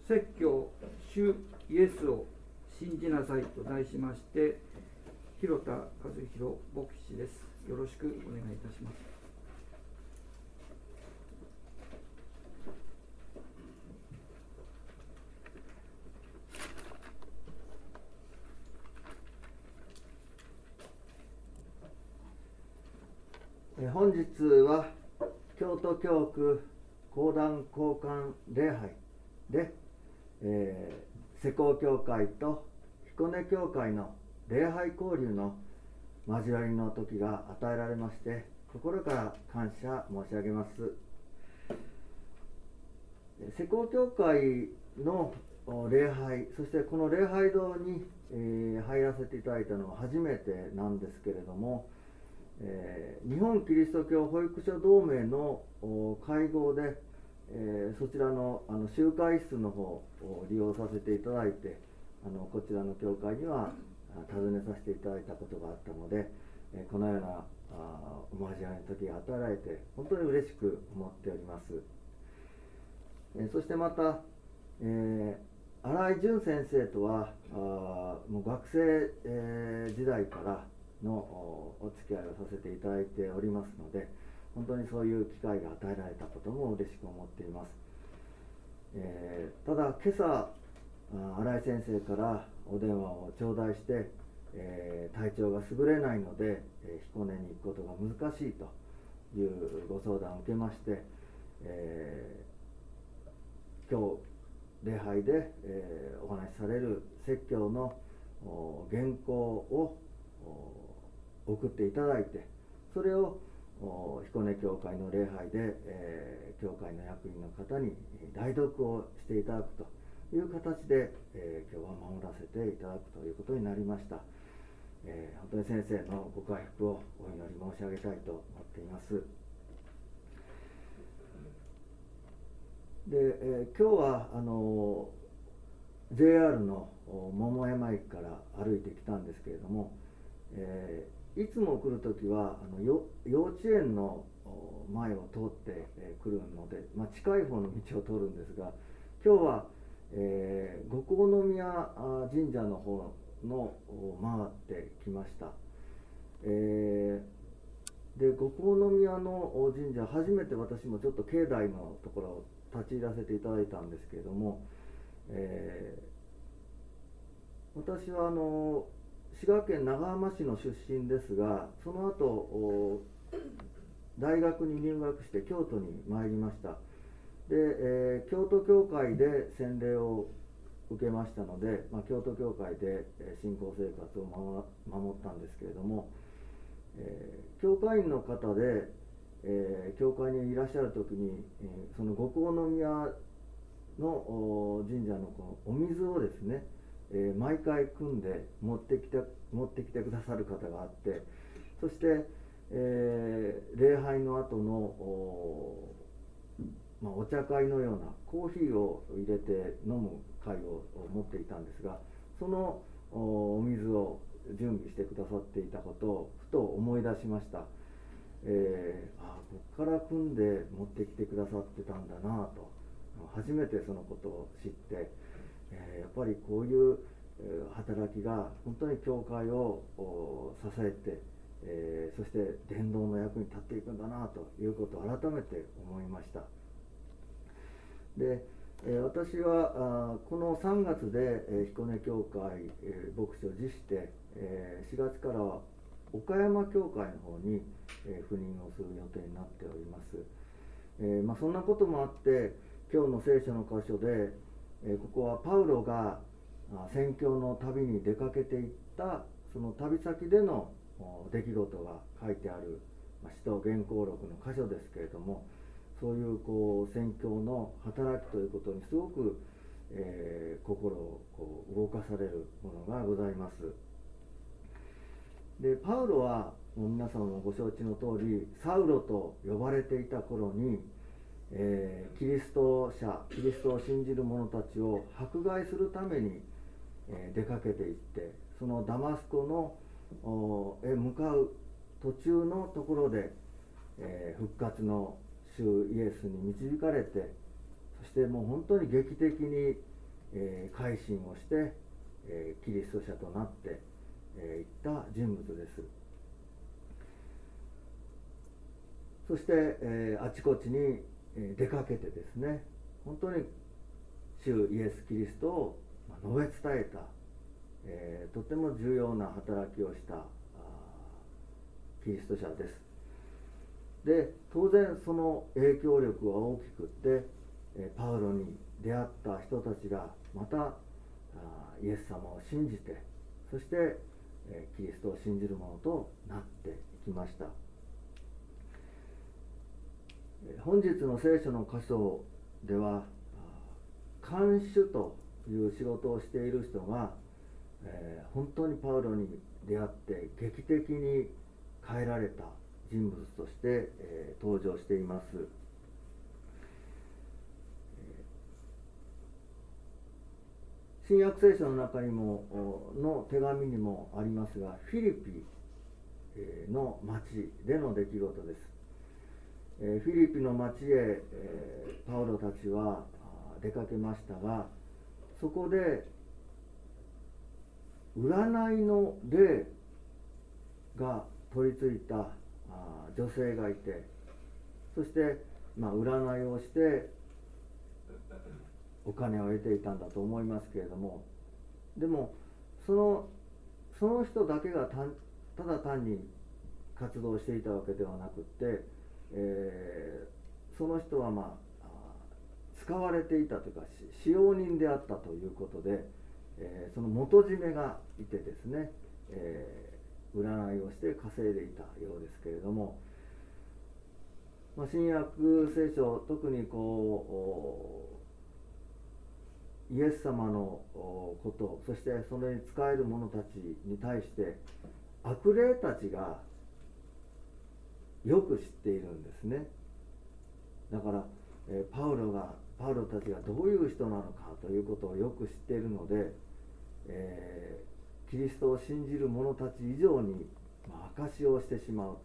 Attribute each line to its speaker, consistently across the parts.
Speaker 1: 説教主イエスを信じなさいと題しまして、広田和弘牧師です。よろしくお願いいたします。
Speaker 2: 本日は京都教区講談交換礼拝で、施工協会と彦根教会の礼拝交流の交わりの時が与えられまして、心から感謝申し上げます。施工協会の礼拝、そしてこの礼拝堂に、入らせていただいたのは初めてなんですけれども、日本キリスト教保育所同盟の会合で、そちらの集会室の方を利用させていただいて、こちらの教会には訪ねさせていただいたことがあったので、このようなお交わりの時が与えられて本当に嬉しく思っております。そしてまた、新井淳先生とはもう学生、時代からのお付き合いをさせていただいておりますので、本当にそういう機会が与えられたことも嬉しく思っています。ただ今朝新井先生からお電話を頂戴して、体調が優れないので、彦根に行くことが難しいというご相談を受けまして、今日礼拝で、お話しされる説教の原稿を送っていただいて、それを彦根教会の礼拝で、教会の役員の方に代読をしていただくという形で、今日は守らせていただくということになりました。本当に先生のご回復をお祈り申し上げたいと思っています。で、今日はJR の桃山駅から歩いてきたんですけれども、いつも来るときは幼稚園の前を通って来るので、近い方の道を通るんですが、今日は、五光宮神社の方の回ってきました。で、五光宮の神社、初めて私もちょっと境内のところを立ち入らせていただいたんですけれども、私は滋賀県長浜市の出身ですが、その後大学に入学して京都に参りました。で、京都教会で洗礼を受けましたので、京都教会で信仰生活を守ったんですけれども、教会員の方で、教会にいらっしゃるときに、その五光宮の神社のこのお水をですね、毎回汲んで持ってきてくださる方があって、そして、礼拝の後のお茶会のようなコーヒーを入れて飲む会を持っていたんですが、そのお水を準備してくださっていたことをふと思い出しました。ここから汲んで持ってきてくださってたんだなと、初めてそのことを知って、やっぱりこういう働きが本当に教会を支えて、そして伝道の役に立っていくんだなということを改めて思いました。で、私はこの3月で彦根教会牧師を辞して、4月からは岡山教会の方に赴任をする予定になっております。そんなこともあって、今日の聖書の箇所で、ここはパウロが宣教の旅に出かけていったその旅先での出来事が書いてある使徒原稿録の箇所ですけれども、そういう宣教の働きということにすごく、心を動かされるものがございます。で、パウロは皆さんもご承知の通り、サウロと呼ばれていた頃に、キリストを信じる者たちを迫害するために、出かけていって、そのダマスコのへ向かう途中のところで、復活の主イエスに導かれて、そしてもう本当に劇的に改心をして、キリスト者となっていった人物です。そして、あちこちに出かけてですね、本当に主イエス・キリストを述べ伝えた、とても重要な働きをしたキリスト者です。で、当然その影響力は大きくって、パウロに出会った人たちがまたイエス様を信じて、そしてキリストを信じるものとなっていきました。本日の聖書の箇所では、看守という仕事をしている人が、本当にパウロに出会って劇的に変えられた人物として、登場しています。新約聖書の中にもの手紙にもありますが、フィリピの町での出来事です。フィリピの町へパウロたちは出かけましたが、そこで占いの霊が取り付いた女性がいて、そして、占いをしてお金を得ていたんだと思いますけれども、でもその人だけがただ単に活動していたわけではなくって、その人は使われていたというか使用人であったということで、その元締めがいてですね、占いをして稼いでいたようですけれども、新約聖書、特にイエス様のこと、そしてそれに仕える者たちに対して悪霊たちがよく知っているんですね。だから、パウロたちがどういう人なのかということをよく知っているので、キリストを信じる者たち以上に証しをしてしまう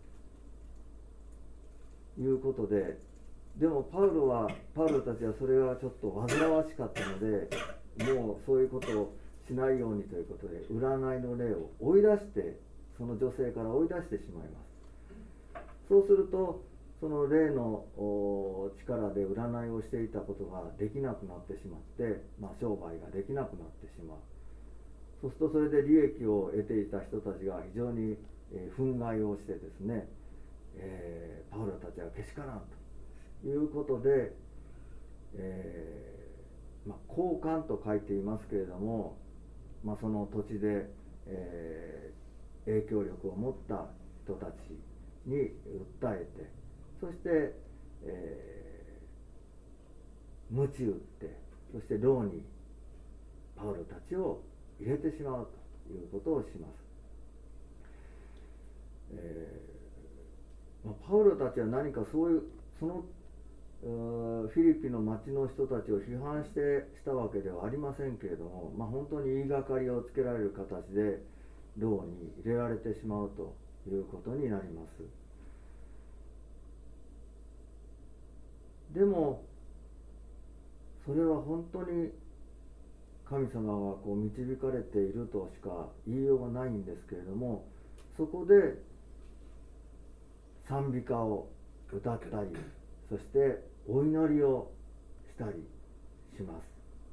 Speaker 2: ということで、でもパウロたちはそれはちょっと煩わしかったので、もうそういうことをしないようにということで、占いの霊を追い出して、その女性から追い出してしまいます。そうすると、その霊の力で占いをしていたことができなくなってしまって、商売ができなくなってしまう。そうするとそれで利益を得ていた人たちが非常に憤慨をしてですね、パウロたちはけしからんということで、交換と書いていますけれども、その土地で、影響力を持った人たちに訴えて、そして、鞭打って、そして牢にパウロたちを入れてしまうということをします。パウロたちは何かそのフィリピの町の人たちを批判したわけではありませんけれども、本当に言いがかりをつけられる形で牢に入れられてしまうということになります。でもそれは本当に神様が導かれているとしか言いようがないんですけれども、そこで賛美歌を歌ったり、そしてお祈りをしたりします。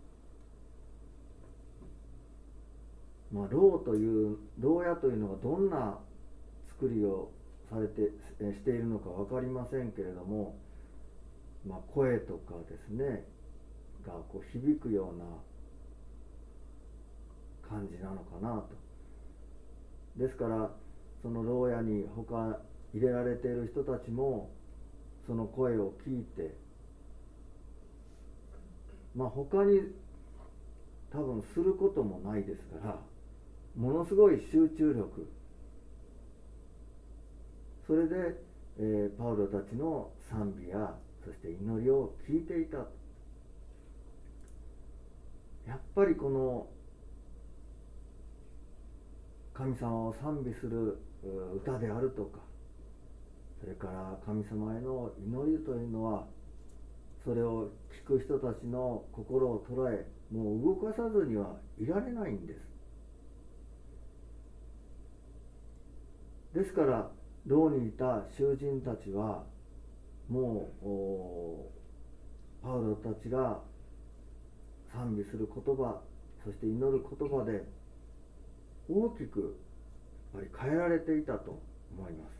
Speaker 2: 牢屋というのはどんな作りをしているのか分かりませんけれども、声とかですねが響くような感じなのかなと。ですからその牢屋に入れられている人たちもその声を聞いて、他に多分することもないですから、ものすごい集中力、それで、パウロたちの賛美やそして祈りを聞いていた。やっぱりこの神様を賛美する歌であるとか、それから神様への祈りというのはそれを聞く人たちの心を捉え、もう動かさずにはいられないんです。ですから牢にいた囚人たちはもうパウロたちが賛美する言葉、そして祈る言葉で大きくやっぱり変えられていたと思います。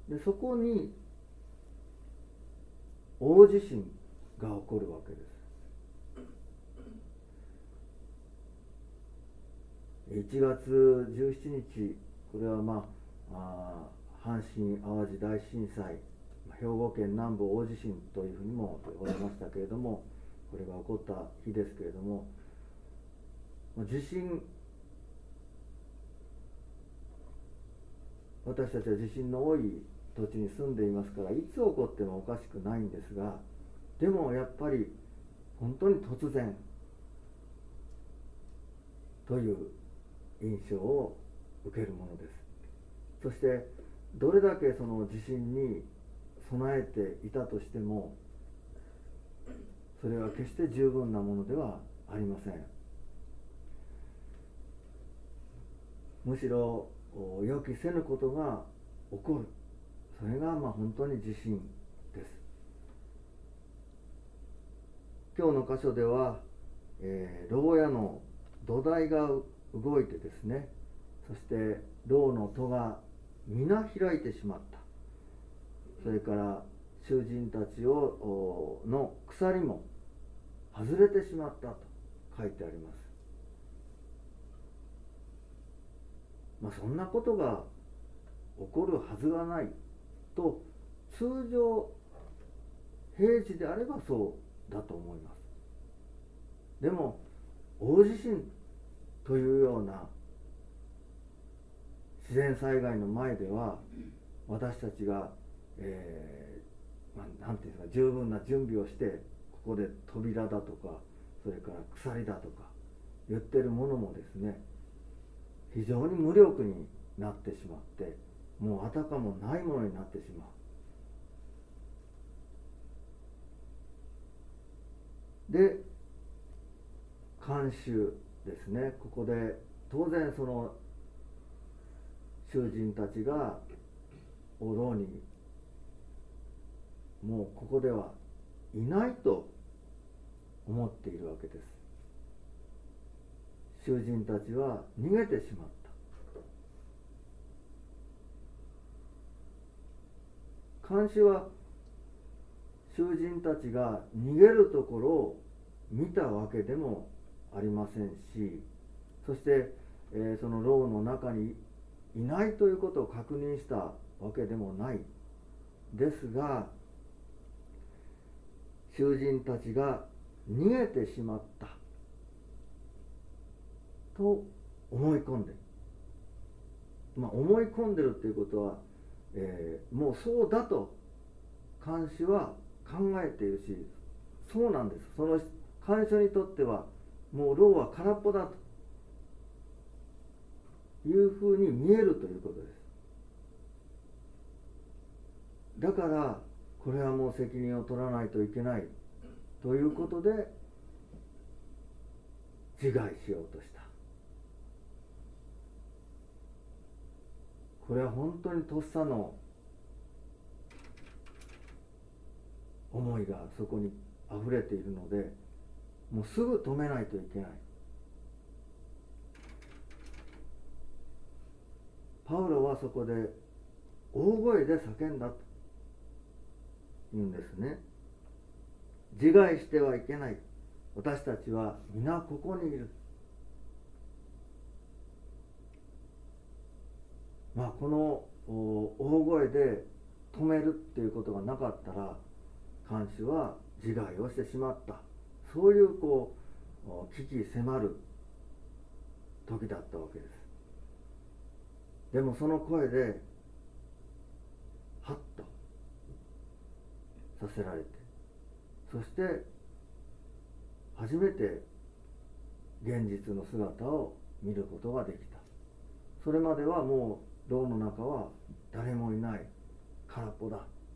Speaker 2: でそこに大地震が起こるわけです。1月17日、これは阪神・淡路大震災、兵庫県南部大地震というふうにも呼ばれましたけれども、これが起こった日ですけれども、地震、私たちは地震の多い土地に住んでいますから、いつ起こってもおかしくないんですが、でもやっぱり本当に突然という印象を受けるものです。そしてどれだけその地震に備えていたとしても、それは決して十分なものではありません。むしろ予期せぬことが起こる、それが本当に地震です。今日の箇所では、牢屋の土台が動いてですね、そして牢の戸が皆開いてしまった、それから囚人たちの鎖も外れてしまったと書いてあります。そんなことが起こるはずがないと、通常平時であればそうだと思います。でも大地震というような自然災害の前では、私たちが、なんていうんですか、十分な準備をして、ここで扉だとか、それから鎖だとか言ってるものもですね、非常に無力になってしまって、もうあたかもないものになってしまう。で、看守ですね、ここで当然その囚人たちが牢にもうここではいないと思っているわけです。囚人たちは逃げてしまった。看守は囚人たちが逃げるところを見たわけでもありませんし、そして、その牢の中にいないということを確認したわけでもないですが、囚人たちが逃げてしまったと思い込んで、思い込んでるということは、もうそうだと看守は考えているし、そうなんです。その看守にとってはもう牢は空っぽだというふうに見えるということです。だからこれはもう責任を取らないといけないということで自害しようとした。これは本当にとっさの思いがそこにあふれているので、もうすぐ止めないといけない。パウロはそこで大声で叫んだと言うんですね。自害してはいけない。私たちは皆ここにいる。この大声で止めるっていうことがなかったら、看守は自害をしてしまった。そういう危機迫る時だったわけです。でもその声でハッとさせられて、そして初めて現実の姿を見ることができた。それまではもう牢の中は誰もいない、空っぽだ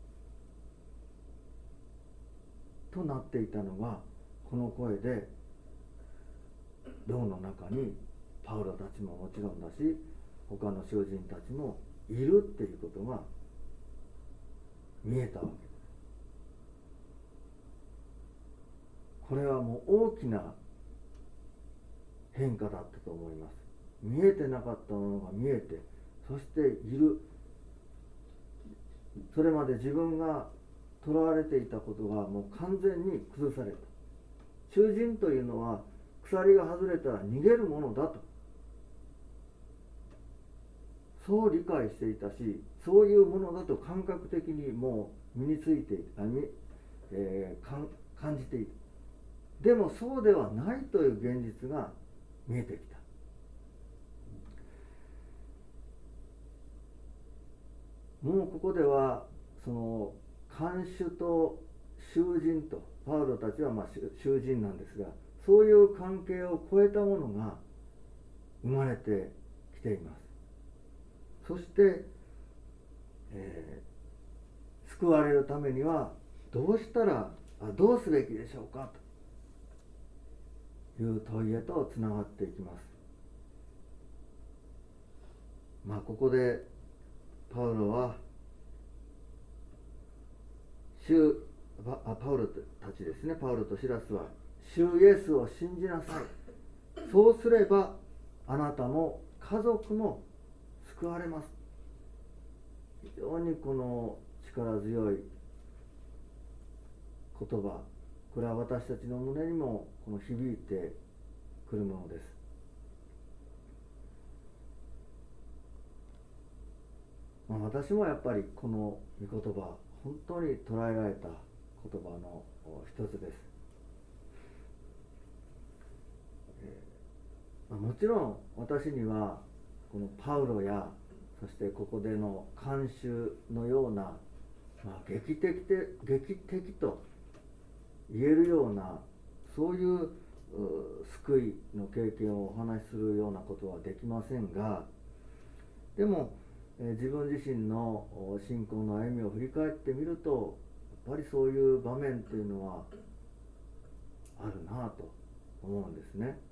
Speaker 2: となっていたのが、この声で牢の中にパウロたちももちろんだし、他の囚人たちもいるっていうことが見えたわけです。これはもう大きな変化だったと思います。見えてなかったものが見えて、そしている。それまで自分が囚われていたことがもう完全に崩された。囚人というのは鎖が外れたら逃げるものだと、そう理解していたし、そういうものだと感覚的にもう身についていた、感じていた。でもそうではないという現実が見えてきた。もうここではその看守と囚人と、パウロたちは囚人なんですが、そういう関係を超えたものが生まれてきています。そして、救われるためにはどうすべきでしょうかという問いへとつながっていきます。ここでパウロはパウロたちですね、パウロとシラスは、主イエスを信じなさい。そうすればあなたも家族も救われます。非常にこの力強い言葉、これは私たちの胸にもこの響いてくるものです。私もやっぱりこの御言葉、本当に捉えられた言葉の一つです。もちろん私にはこのパウロや、そしてここでの看守のような、劇的と言えるような、そういう救いの経験をお話しするようなことはできませんが、でも自分自身の信仰の歩みを振り返ってみると、やっぱりそういう場面というのはあるなと思うんですね。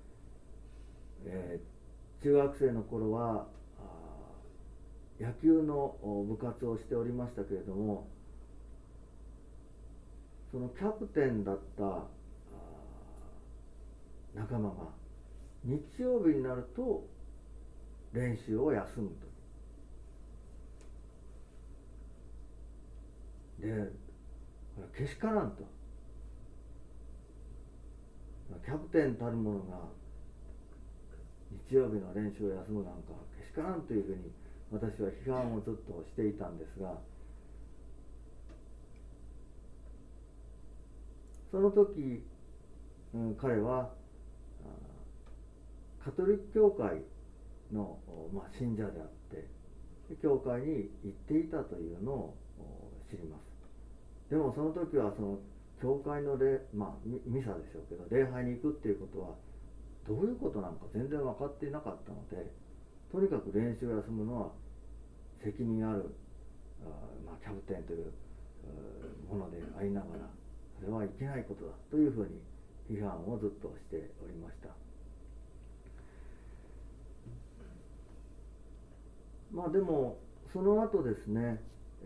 Speaker 2: 中学生の頃は野球の部活をしておりましたけれども、そのキャプテンだった仲間が日曜日になると練習を休むと。で、けしからんと。キャプテンたる者が日曜日の練習を休むなんかけしからんというふうに私は批判をずっとしていたんですが、その時、彼はカトリック教会の、信者であって、教会に行っていたというのを知ります。でもその時はその教会のミサでしょうけど、礼拝に行くっていうことはどういうことなのか全然分かっていなかったので、とにかく練習を休むのは責任あるキャプテンというものでありながら、それはいけないことだというふうに批判をずっとしておりました。でもその後ですね、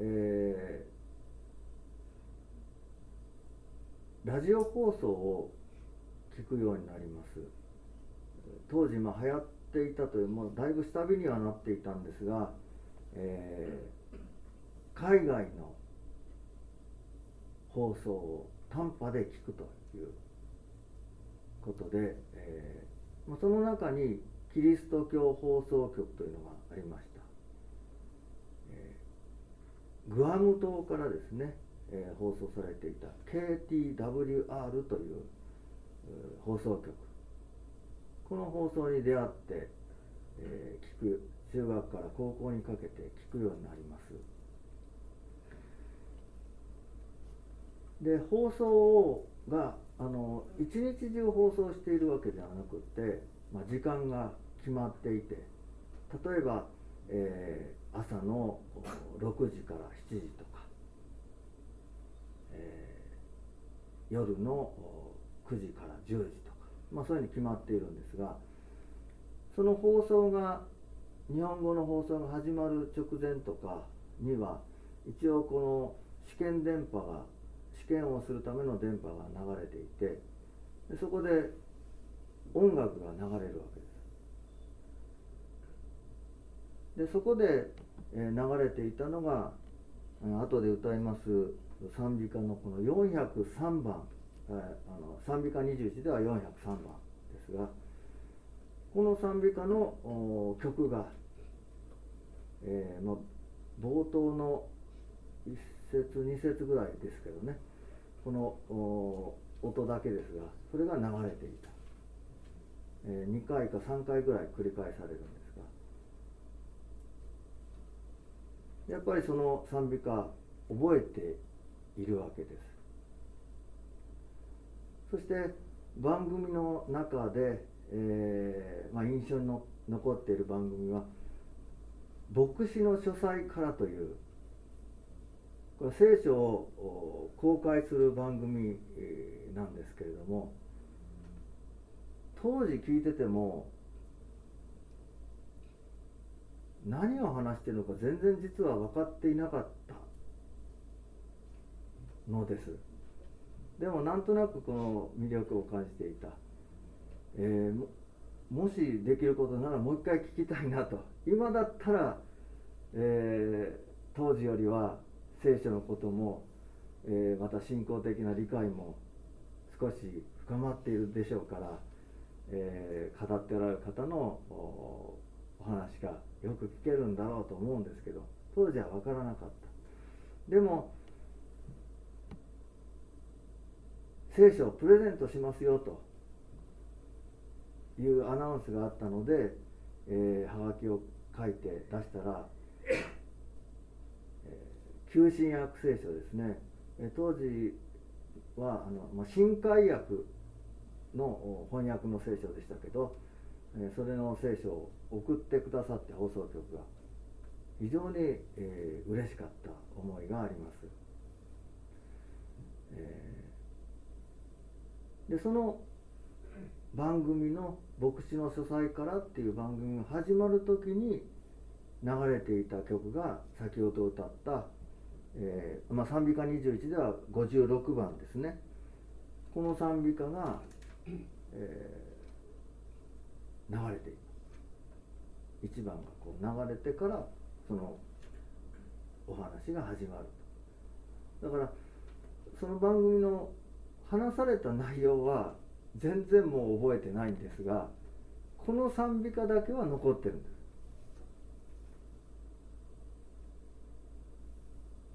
Speaker 2: ラジオ放送を聞くようになります。当時流行っていたという、もうだいぶ下火にはなっていたんですが、海外の放送を短波で聞くということで、その中にキリスト教放送局というのがありました。グアム島からですね、放送されていた KTWR という放送局、この放送に出会って、中学から高校にかけて聞くようになります。で、放送が一日中放送しているわけではなくて、時間が決まっていて、例えば、朝の6時から7時とか、 夜の9時から10時とか、そういうふうに決まっているんですが、その放送が日本語の放送が始まる直前とかには一応この試験をするための電波が流れていて、でそこで音楽が流れるわけです。でそこで流れていたのが後で歌います賛美歌のこの403番、賛美歌21では403番ですが、この賛美歌の曲が、冒頭の1節2節ぐらいですけどね、この音だけですが、それが流れていた、2回か3回ぐらい繰り返されるんですが、やっぱりその賛美歌覚えているわけです。そして番組の中で、印象に残っている番組は牧師の書斎からという、これ聖書を公開する番組なんですけれども、当時聞いてても何を話しているのか全然実は分かっていなかったのです。でもなんとなくこの魅力を感じていた、もしできることならもう一回聞きたいなと。今だったら、当時よりは聖書のことも、また信仰的な理解も少し深まっているでしょうから、語っておられる方のお話がよく聞けるんだろうと思うんですけど、当時は分からなかった。でも聖書をプレゼントしますよというアナウンスがあったので、はがきを書いて出したら、旧新約聖書ですね、当時は新海訳の翻訳の聖書でしたけど、それの聖書を送ってくださって放送局が非常に、嬉しかった思いがあります。でその番組の牧師の書斎からっていう番組が始まる時に流れていた曲が先ほど歌った、賛美歌21では56番ですね。この賛美歌が、流れている。1番がこう流れてからそのお話が始まると。だからその番組の話された内容は全然もう覚えてないんですが、この賛美歌だけは残ってるんです。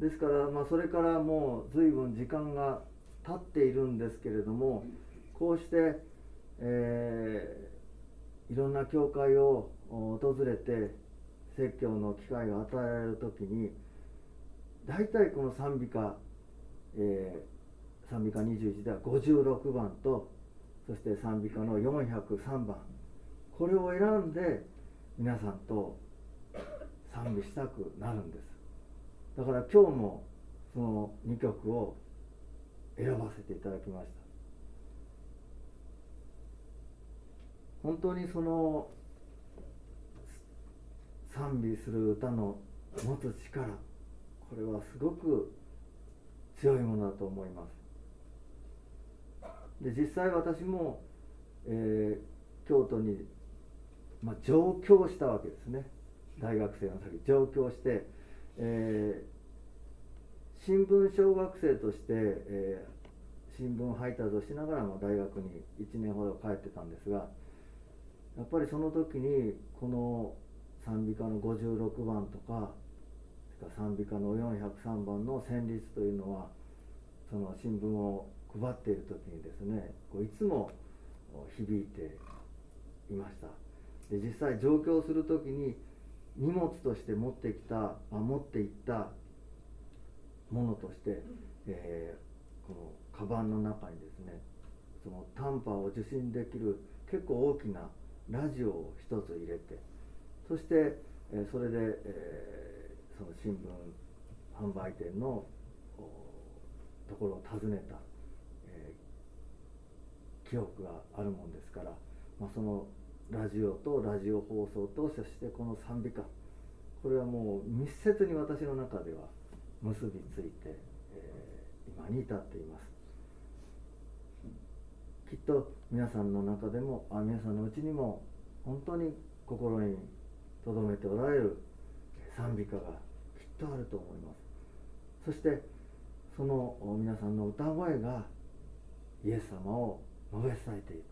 Speaker 2: ですから、それからもう随分時間が経っているんですけれども、こうして、いろんな教会を訪れて説教の機会が与えられるときに、大体この賛美歌、賛美歌21では56番と、そして賛美歌の403番、これを選んで皆さんと賛美したくなるんです。だから今日もその2曲を選ばせていただきました。本当にその賛美する歌の持つ力、これはすごく強いものだと思います。で実際私も、京都に、上京したわけですね。大学生の時上京して、新聞小学生として、新聞配達をしながらも大学に1年ほど帰ってたんですが、やっぱりその時にこの賛美歌の56番とか賛美歌の403番の旋律というのは、その新聞を配っている時にですね、いつも響いていました。で実際上京する時に荷物として持っていったものとして、このカバンの中にですね、その短波を受信できる結構大きなラジオを一つ入れて、そして、それで、その新聞販売店のところを訪ねた、 記憶があるもんですから、そのラジオとラジオ放送と、そしてこの賛美歌、これはもう密接に私の中では結びついて、今に至っています。きっと皆さんの中でも、皆さんのうちにも本当に心に留めておられる賛美歌がきっとあると思います。そしてその皆さんの歌声がイエス様を述べ伝えていく。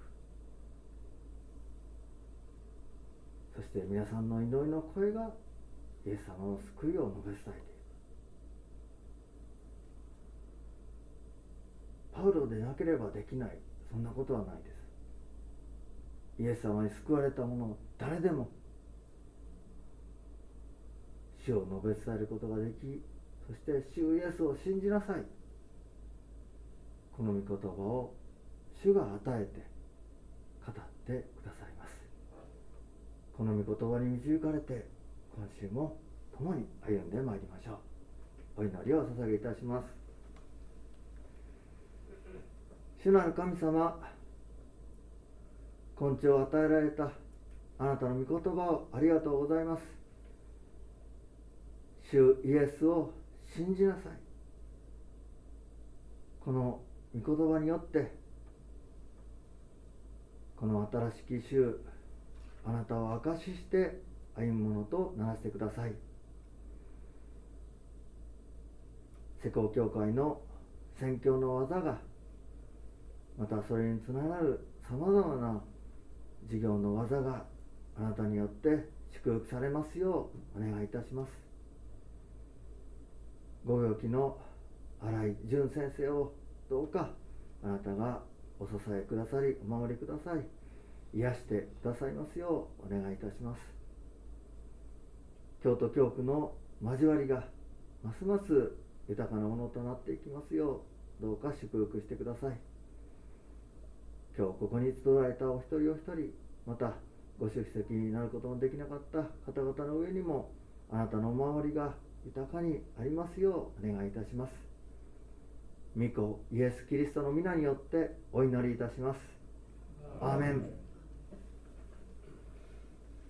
Speaker 2: そして皆さんの祈りの声がイエス様の救いを述べ伝えていく。パウロでなければできない、そんなことはないです。イエス様に救われた者、誰でも主を述べ伝えることができ、そして主イエスを信じなさい、この御言葉を主が与えて語ってくださいます。この御言葉に導かれて、今週も共に歩んでまいりましょう。お祈りを捧げいたします。主なる神様、根治を与えられたあなたの御言葉をありがとうございます。主イエスを信じなさい。この御言葉によってこの新しき主、あなたを証しして歩むものとならせてください。世耕教会の宣教の技が、またそれにつながるさまざまな事業の技があなたによって祝福されますようお願いいたします。ご病気の新井淳先生をどうかあなたがお支えくださり、お守りください、癒してくださいますようお願いいたします。京都教区の交わりがますます豊かなものとなっていきますよう、どうか祝福してください。今日ここに集われたお一人お一人、またご出席になることのできなかった方々の上にもあなたのお守りが豊かにありますようお願いいたします。御子イエス・キリストの皆によってお祈りいたします。アーメン。